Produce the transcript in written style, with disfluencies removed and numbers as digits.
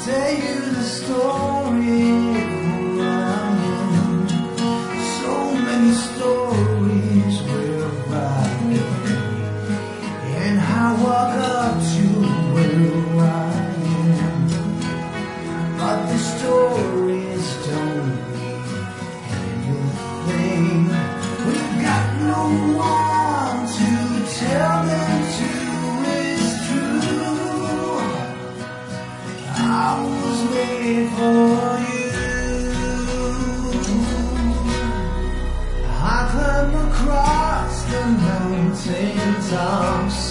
tell you the story of who I am. So many stories where I've been, and I walk up to where I am. But the stories don't mean anything. We've got no one to tell them to. I was made for you. I climbed across the mountain tops